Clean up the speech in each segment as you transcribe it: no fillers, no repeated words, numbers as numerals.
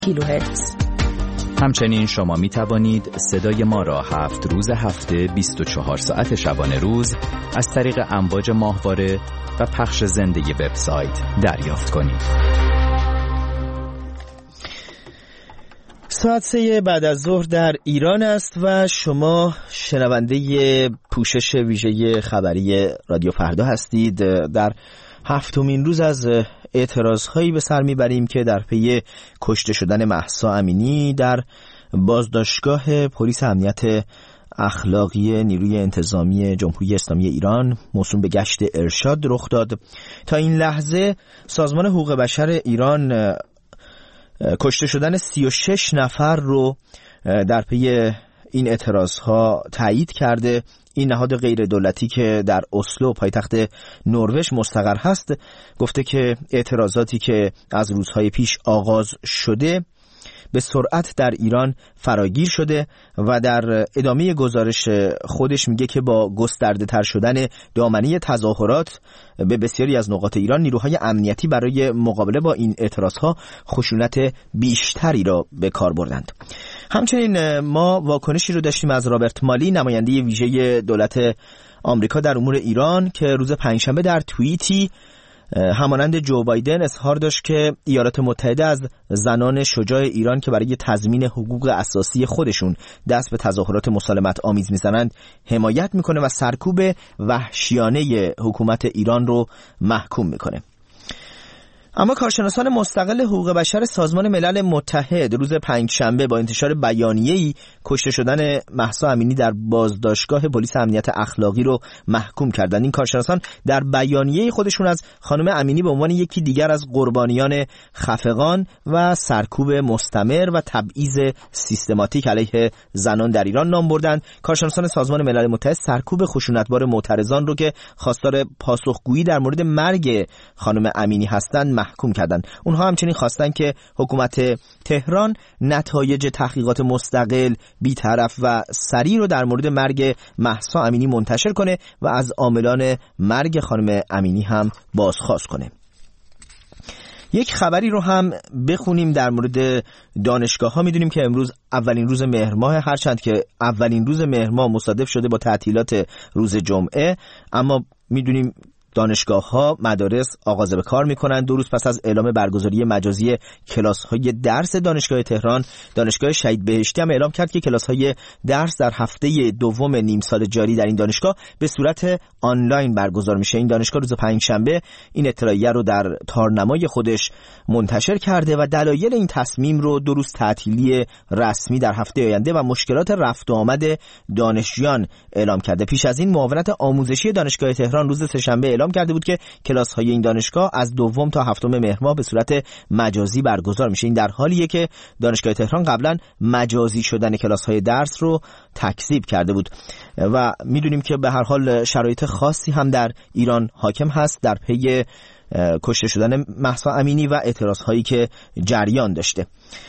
کیلوهرتز. همچنین شما می توانید صدای ما را 7 روز هفته 24 ساعت شبانه روز از طریق امواج ماهواره و پخش زنده وبسایت دریافت کنید. ساعت 3 بعد از ظهر در ایران است و شما شنونده پوشش ویژه خبری رادیو فردا هستید. در 7مین روز از اعتراضهایی به سر میبریم که در پی کشته شدن مهسا امینی در بازداشتگاه پلیس امنیت اخلاقی نیروی انتظامی جمهوری اسلامی ایران موسوم به گشت ارشاد رخ داد. تا این لحظه سازمان حقوق بشر ایران کشته شدن 36 نفر رو در پی این اعتراضها تایید کرده. این نهاد غیر دولتی که در اسلو پایتخت نروژ مستقر هست گفته که اعتراضاتی که از روزهای پیش آغاز شده به سرعت در ایران فراگیر شده و در ادامه گزارش خودش میگه که با گسترده تر شدن دامنه تظاهرات به بسیاری از نقاط ایران نیروهای امنیتی برای مقابله با این اعتراضها خشونت بیشتری را به کار بردند. همچنین ما واکنشی رو داشتیم از رابرت مالی، نماینده ویژه دولت آمریکا در امور ایران، که روز پنجشنبه در توییتی همانند جو بایدن اظهار داشت که ایالات متحده از زنان شجاع ایران که برای تضمین حقوق اساسی خودشون دست به تظاهرات مسالمت آمیز میزنند حمایت میکنه و سرکوب وحشیانه حکومت ایران رو محکوم میکنه. اما کارشناسان مستقل حقوق بشر سازمان ملل متحد روز پنجشنبه با انتشار بیانیه‌ای کشته شدن مهسا امینی در بازداشتگاه پلیس امنیت اخلاقی رو محکوم کردند. این کارشناسان در بیانیه خودشون از خانم امینی به عنوان یکی دیگر از قربانیان خفقان و سرکوب مستمر و تبعیض سیستماتیک علیه زنان در ایران نام بردند. کارشناسان سازمان ملل متحد سرکوب خشونتبار معترضان رو که خواستار پاسخگویی در مورد مرگ خانم امینی هستند محکوم کردند. اونها همچنین خواستند که حکومت تهران نتایج تحقیقات مستقل، بی‌طرف و سریع رو در مورد مرگ مهسا امینی منتشر کنه و از عاملان مرگ خانم امینی هم بازخواست کنه. یک خبری رو هم بخونیم در مورد دانشگاه ها. میدونیم که امروز اولین روز مهر ماه، هرچند که اولین روز مهر ماه مصادف شده با تعطیلات روز جمعه، اما میدونیم دانشگاه ها، مدارس آغاز به کار میکنند. 2 روز پس از اعلام برگزاری مجازی کلاس های درس دانشگاه تهران، دانشگاه شهید بهشتی هم اعلام کرد که کلاس های درس در هفته دوم نیم سال جاری در این دانشگاه به صورت آنلاین برگزار میشه. این دانشگاه روز پنجشنبه این اطلاعیه رو در تارنمای خودش منتشر کرده و دلایل این تصمیم رو 2 روز تعطیلی رسمی در هفته آینده و مشکلات رفت و آمد دانشجویان اعلام کرده. پیش از این معاونت آموزشی دانشگاه تهران روز سه‌شنبه اعلام کرده بود که کلاس های این دانشگاه از 2 تا 7 مهر ماه به صورت مجازی برگزار میشه. این در حالیه که دانشگاه تهران قبلا مجازی شدن کلاس های درس رو تکذیب کرده بود و میدونیم که به هر حال شرایط خاصی هم در ایران حاکم هست در پی کشته شدن مهسا امینی و اعتراض هایی که جریان داشته.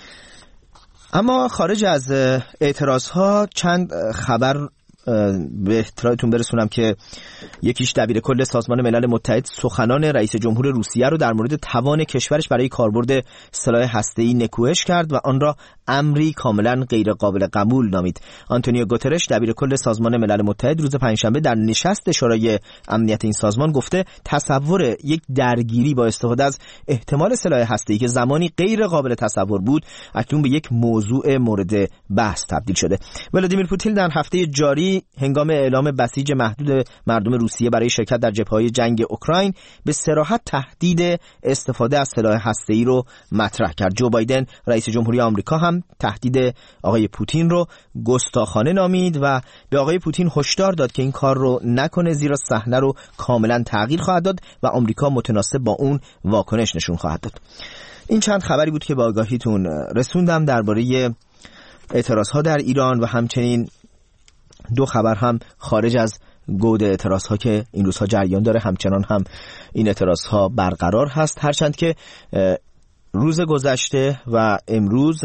اما خارج از اعتراض ها چند خبر به اطلاعتون برسونم که یکیش دبیر کل سازمان ملل متحد سخنان رئیس جمهور روسیه رو در مورد توان کشورش برای کاربرد سلاح هسته‌ای نکوهش کرد و آن را امری کاملا غیر قابل قبول نامید. آنتونیو گوترش دبیر کل سازمان ملل متحد روز پنجشنبه در نشست شورای امنیت این سازمان گفته تصور یک درگیری با استفاده از احتمال سلاح هسته‌ای که زمانی غیر قابل تصور بود اکنون به یک موضوع مورد بحث تبدیل شده. ولادیمیر پوتین در هفته جاری هنگام اعلام بسیج محدود مردم روسیه برای شرکت در جبهه‌های جنگ اوکراین به صراحت تهدید استفاده از سلاح هسته‌ای رو مطرح کرد. جو بایدن رئیس جمهوری آمریکا هم تهدید آقای پوتین رو گستاخانه نامید و به آقای پوتین هشدار داد که این کار رو نکنه زیرا صحنه رو کاملا تغییر خواهد داد و آمریکا متناسب با اون واکنش نشون خواهد داد. این چند خبری بود که با آگاهیتون رسوندم درباره اعتراض‌ها در ایران و همچنین 2 خبر هم خارج از گود اعتراض‌ها که این روزها جریان داره. همچنان هم این اعتراض‌ها برقرار هست، هرچند که روز گذشته و امروز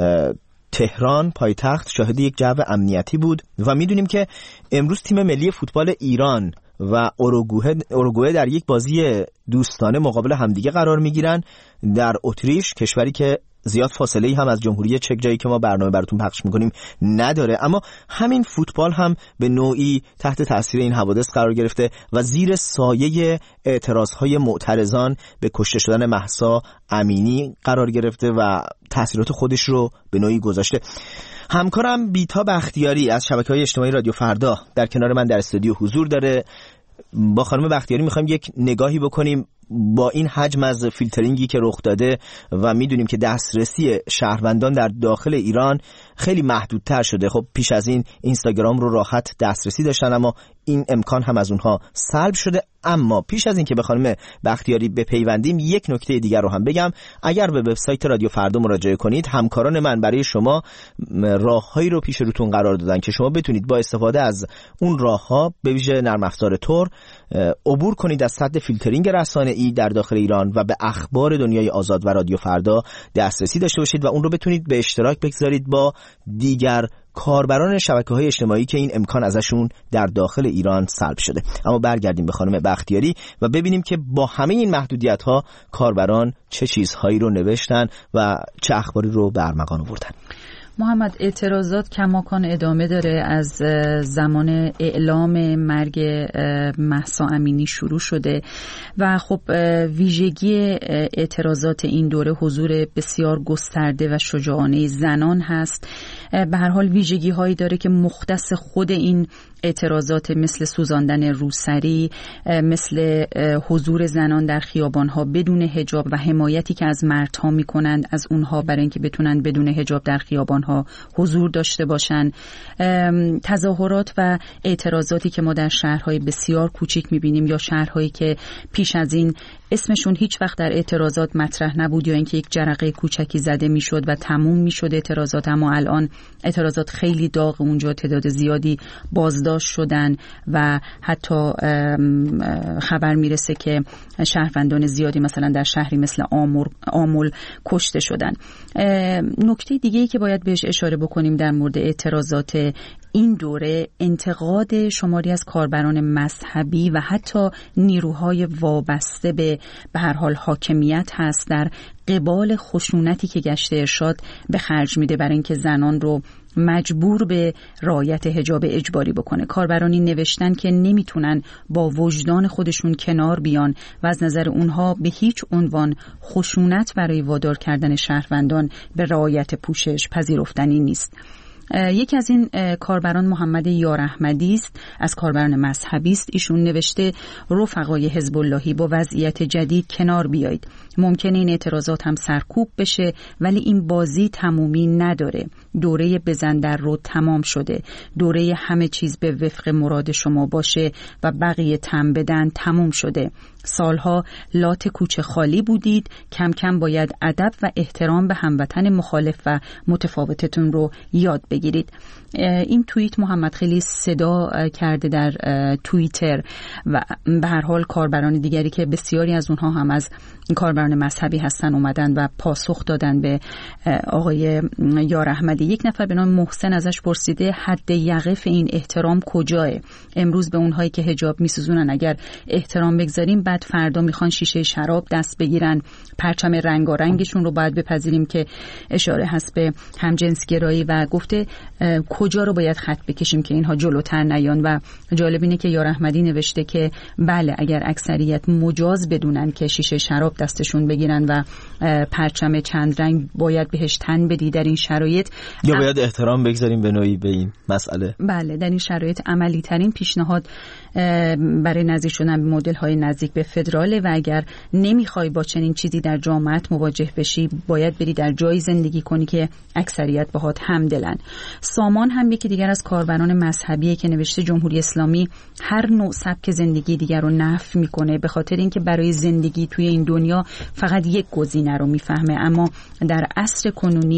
تهران پایتخت شاهد یک جو امنیتی بود و میدونیم که امروز تیم ملی فوتبال ایران و اوروگوئه در یک بازی دوستانه مقابل همدیگه قرار میگیرن در اتریش، کشوری که زیاد فاصله‌ای هم از جمهوری چک جایی که ما برنامه براتون پخش می‌کنیم نداره، اما همین فوتبال هم به نوعی تحت تاثیر این حوادث قرار گرفته و زیر سایه اعتراضهای معترضان به کشته شدن مهسا امینی قرار گرفته و تاثیرات خودش رو به نوعی گذاشته. همکارم بیتا بختیاری از شبکه‌های اجتماعی رادیو فردا در کنار من در استودیو حضور داره. با خانم بختیاری می‌خوایم یک نگاهی بکنیم با این حجم از فیلترینگی که رخ داده و میدونیم که دسترسی شهروندان در داخل ایران خیلی محدودتر شده. خب پیش از این اینستاگرام رو راحت دسترسی داشتن، اما این امکان هم از اونها سلب شده. اما پیش از این که به خانم بختیاری بپیوندیم یک نکته دیگر رو هم بگم. اگر به وبسایت رادیو فردا مراجعه کنید، همکاران من برای شما راههایی رو پیش روتون قرار دادن که شما بتونید با استفاده از اون راهها به ویژه نرم افزار تور عبور کنید از سد فیلترینگ رسانه‌ای در داخل ایران و به اخبار دنیای آزاد و رادیو فردا دسترسی داشته باشید و اون رو بتونید به اشتراک بگذارید با دیگر کاربران شبکه‌های اجتماعی که این امکان ازشون در داخل ایران سلب شده. اما برگردیم به خانم بختیاری و ببینیم که با همه این محدودیت‌ها کاربران چه چیزهایی رو نوشتن و چه اخباری رو به ارمغان آوردن. محمد، اعتراضات کماکان ادامه داره. از زمان اعلام مرگ مهسا امینی شروع شده و خب ویژگی اعتراضات این دوره حضور بسیار گسترده و شجاعانه زنان هست. به هر حال ویژگی هایی داره که مختص خود این اعتراضات، مثل سوزاندن روسری، مثل حضور زنان در خیابانها بدون حجاب و حمایتی که از مردها میکنند از اونها برای اینکه بتونن بدون حجاب در خیابانها حضور داشته باشن. تظاهرات و اعتراضاتی که ما در شهرهای بسیار کوچیک میبینیم یا شهرهایی که پیش از این اسمشون هیچ وقت در اعتراضات مطرح نبود یا اینکه یک جرقه کوچکی زده میشد و تموم میشد اعتراضات، اما الان اعتراضات خیلی داغ، اونجا تعداد زیادی بازداشت شدن و حتی خبر میرسه که شهروندان زیادی مثلا در شهری مثل آمل کشته شدن. نکته دیگه‌ای که باید بهش اشاره بکنیم در مورد اعتراضات این دوره، انتقاد شماری از کاربران مذهبی و حتی نیروهای وابسته به هر حال حاکمیت هست در قبال خشونتی که گشت ارشاد به خرج میده برای اینکه زنان رو مجبور به رعایت حجاب اجباری بکنه. کاربرانی نوشتن که نمیتونن با وجدان خودشون کنار بیان و از نظر اونها به هیچ عنوان خشونت برای وادار کردن شهروندان به رعایت پوشش پذیرفتنی نیست. یکی از این کاربران محمد یار احمدی است، از کاربران مذهبی است. ایشون نوشته رفقای حزب اللهی با وضعیت جدید کنار بیایید. ممکنه این اعتراضات هم سرکوب بشه ولی این بازی تمومی نداره. دوره بزن در رو تمام شده. دوره همه چیز به وفق مراد شما باشه و بقیه تم بدن تموم شده. سالها لات کوچه خالی بودید، کم کم باید ادب و احترام به هموطن مخالف و متفاوتتون رو یاد بگیرید. این توییت محمد خیلی صدا کرده در توییتر و به هر حال کاربران دیگری که بسیاری از اونها هم از کاربران مذهبی هستن اومدن و پاسخ دادن به آقای یار احمدی. یک نفر به نام محسن ازش پرسیده حد یقف این احترام کجاه؟ امروز به اونهایی که حجاب میسوزونن اگر احترام بگذاریم، بعد فردا میخوان شیشه شراب دست بگیرن. پرچم رنگارنگشون رو باید بپذیریم که اشاره هست به همجنسگرایی و گفته کجا رو باید خط بکشیم که اینها جلوتر نیان. و جالب اینه که یار احمدی نوشته که بله، اگر اکثریت مجاز بدونن که شیشه شراب دستشون بگیرن و پرچم چند رنگ باید بهش تن بدی در این شرایط، یا باید احترام بگذاریم به نوعی به این مسئله. بله، در این شرایط عملی ترین پیشنهاد برای نزدیک شدن به مدل های نزدیک به فدراله و اگر نمیخوای با چنین چیزی در جامعت مواجه بشی، باید بری در جایی زندگی کنی که اکثریت باهات همدلن. سامان هم یکی دیگر از کاربران مذهبیه که نوشته جمهوری اسلامی هر نوع سبک زندگی دیگر رو نفی میکنه به خاطر اینکه برای زندگی توی این دنیا فقط یک گزینه رو میفهمه، اما در عصر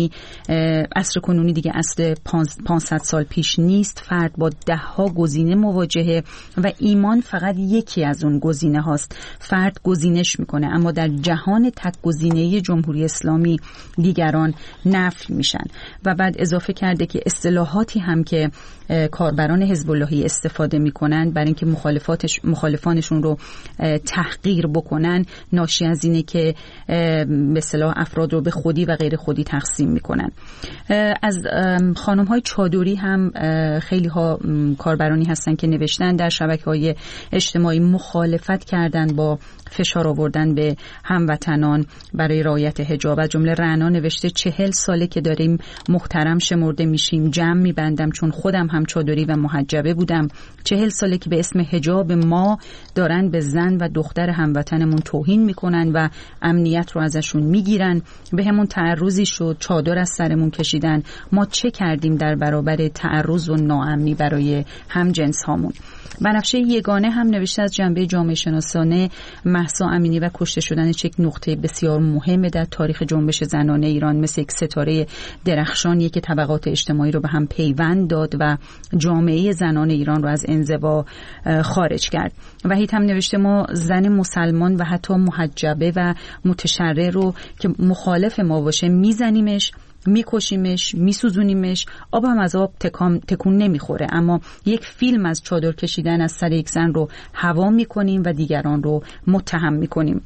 کنونی دیگه عصر 500 سال پیش نیست. فرد با 10 ها گزینه مواجهه و ایمان فقط یکی از اون گزینه هاست. فرد گزینش میکنه، اما در جهان تک گزینه جمهوری اسلامی دیگران نفی میشن. و بعد اضافه کرده تک اصطلاحاتی هم که کاربران حزب اللهی استفاده میکنن برای اینکه مخالفانشون رو تحقیر بکنن، ناشی از اینه که به اصطلاح افراد رو به خودی و غیر خودی تقسیم میکنن. از خانم‌های چادری هم خیلی ها کاربرانی هستن که نوشتن در شبکه‌های اجتماعی مخالفت کردن با فشار آوردن به هموطنان برای رعایت حجاب. از جمله رعنا نوشته 40 ساله که داریم محترم شمرده میشیم، جمع میبندم چون خودم هم چادری و محجبه بودم. 40 ساله که به اسم حجاب ما دارن به زن و دختر هموطنمون توهین میکنن و امنیت رو ازشون میگیرن. به همون تعرضی شد، چادر از سرمون کشیدن. ما چه کردیم در برابر تعرض و ناامنی برای همجنس هامون؟ بنفشه یگانه هم نوشته از جنبه جامعه شناسانه مهسا امینی و کشته شدنش یک نقطه بسیار مهمه در تاریخ جنبش زنانه ایران، مثل یک ستاره درخشانیه که طبقات اجتماعی رو به هم پیوند داد و جامعه زنان ایران رو از انزوا خارج کرد. وحید هم نوشته ما زن مسلمان و حتی محجبه و متشرع رو که مخالف ما باشه میزنیمش، میکشیمش، میسوزونیمش، آب هم از آب تکون نمیخوره، اما یک فیلم از چادر کشیدن از سر یک زن رو هوا میکنیم و دیگران رو متهم میکنیم.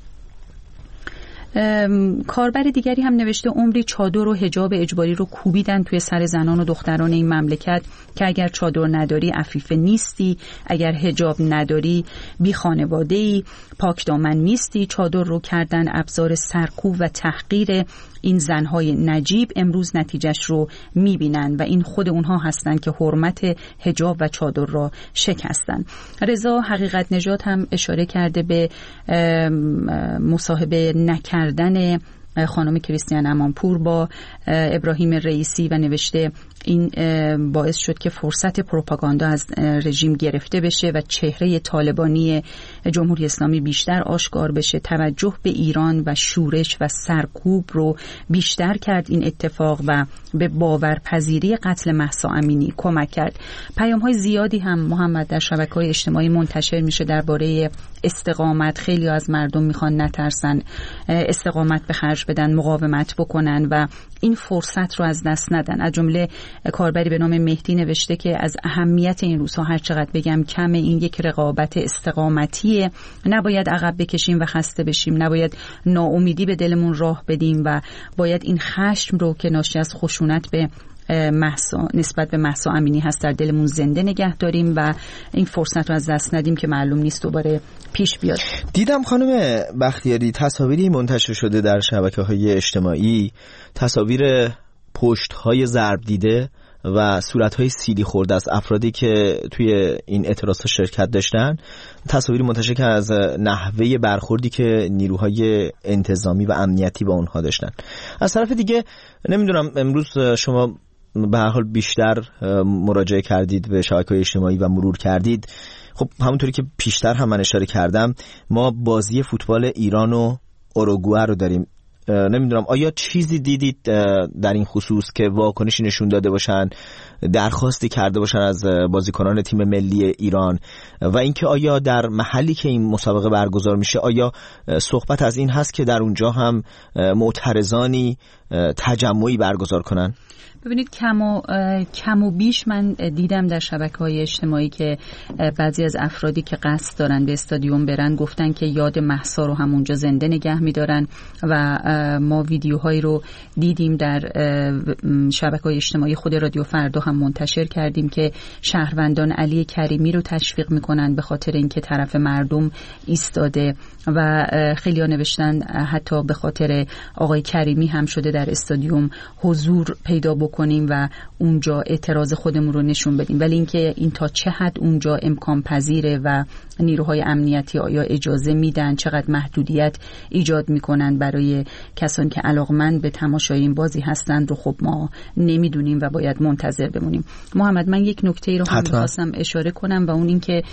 کاربر دیگری هم نوشته عمری چادر و حجاب اجباری رو کوبیدن توی سر زنان و دختران این مملکت که اگر چادر نداری عفیفه نیستی، اگر حجاب نداری بی خانواده‌ای، پاک دامن نیستی. چادر رو کردن ابزار سرکوب و تحقیر این زنهای نجیب. امروز نتیجهش رو میبینن و این خود اونها هستن که حرمت حجاب و چادر را شکستن. رضا حقیقت نژاد هم اشاره کرده به مصاحبه نکردن خانم کریستیان امانپور با ابراهیم رئیسی و نوشته این باعث شد که فرصت پروپاگاندا از رژیم گرفته بشه و چهره طالبانی جمهوری اسلامی بیشتر آشکار بشه. توجه به ایران و شورش و سرکوب رو بیشتر کرد این اتفاق و به باورپذیری قتل مهسا امینی کمک کرد. پیام‌های زیادی هم محمد در شبکه‌های اجتماعی منتشر میشه درباره استقامت. خیلی از مردم میخوان نترسن، استقامت به خرج بدن، مقاومت بکنن و این فرصت رو از دست ندن. از جمله کاربری به نام مهدی نوشته که از اهمیت این روزها هر چقدر بگم کمه. این یک رقابت استقامتیه، نباید عقب بکشیم و خسته بشیم، نباید ناامیدی به دلمون راه بدیم و باید این خشم رو که ناشی از خشونت به نسبت به مهسا امینی هست در دلمون زنده نگه داریم و این فرصت رو از دست ندیم که معلوم نیست دوباره پیش بیاد. دیدم خانم بختیاری تصاویری منتشر شده در شبکه‌های اجتماعی، تصاویر پشت‌های ضرب دیده و صورت‌های سیلی خورده از افرادی که توی این اعتراضات شرکت داشتن. تصاویری منتشر که از نحوه برخوردی که نیروهای انتظامی و امنیتی با اونها داشتن. از طرف دیگه نمیدونم امروز شما به هر حال بیشتر مراجعه کردید به شبکه‌های اجتماعی و مرور کردید. خب همونطوری که پیشتر هم من اشاره کردم ما بازی فوتبال ایران و اوروگوئه رو داریم. نمیدونم آیا چیزی دیدید در این خصوص که واکنشی نشون داده باشن، درخواستی کرده باشن از بازیکنان تیم ملی ایران و اینکه آیا در محلی که این مسابقه برگزار میشه آیا صحبت از این هست که در اونجا هم معترضانی تجمعی برگزار کنن؟ ببینید کم و بیش من دیدم در شبکه‌های اجتماعی که بعضی از افرادی که قصد دارن به استادیوم برن گفتن که یاد مهسا رو هم اونجا زنده نگه می‌دارن و ما ویدیوهایی رو دیدیم در شبکه‌های اجتماعی خود رادیو فردا هم منتشر کردیم که شهروندان علی کریمی رو تشویق می‌کنن به خاطر اینکه طرف مردم ایستاده و خیلی‌ها نوشتن حتی به خاطر آقای کریمی هم شده در استادیوم حضور پیدا بکنیم و اونجا اعتراض خودمون رو نشون بدیم. ولی اینکه این تا چه حد اونجا امکان پذیره و نیروهای امنیتی آیا اجازه میدن، چقدر محدودیت ایجاد میکنن برای کسانی که علاقمند به تماشای این بازی هستند رو خب ما نمیدونیم و باید منتظر بمونیم. محمد من یک نکته ای رو هم می‌خواستم اشاره کنم و اون این که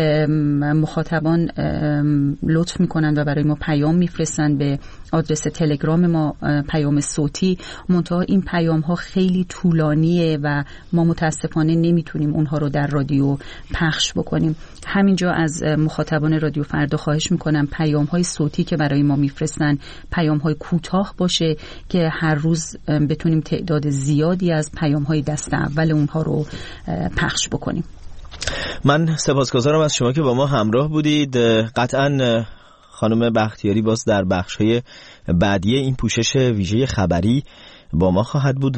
مخاطبان لطف میکنن و برای ما پیام میفرستن به آدرس تلگرام ما، پیام صوتی. منتها این پیام ها خیلی خیلی طولانیه و ما متاسفانه نمیتونیم اونها رو در رادیو پخش بکنیم. همینجا از مخاطبان رادیو فردا خواهش میکنم پیام‌های صوتی که برای ما میفرستن پیام‌های کوتاه باشه که هر روز بتونیم تعداد زیادی از پیام‌های دست اول اونها رو پخش بکنیم. من سپاسگزارم از شما که با ما همراه بودید. قطعاً خانم بختیاری باز در بخش‌های بعدی این پوشش ویژه خبری با ما خواهد بود